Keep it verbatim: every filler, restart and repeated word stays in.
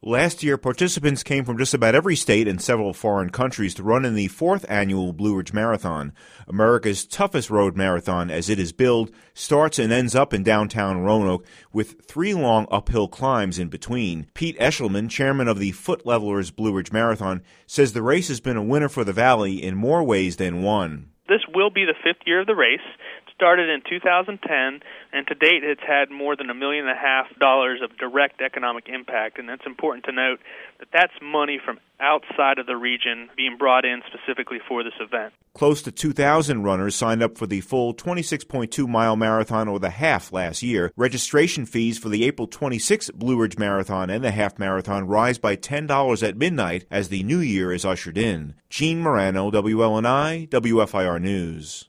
Last year, participants came from just about every state and several foreign countries to run in the fourth annual Blue Ridge Marathon. America's toughest road marathon, as it is billed, starts and ends up in downtown Roanoke with three long uphill climbs in between. Pete Eshelman, chairman of the Foot Levelers Blue Ridge Marathon, says the race has been a winner for the Valley in more ways than one. This will be the fifth year of the race. It started in two thousand ten, and to date it's had more than a million and a half dollars of direct economic impact, and that's important to note that that's money from outside of the region being brought in specifically for this event. Close to two thousand runners signed up for the full twenty-six point two mile marathon or the half last year. Registration fees for the April twenty-sixth Blue Ridge Marathon and the half marathon rise by ten dollars at midnight as the new year is ushered in. Gene Morano, W L N I, W F I R News.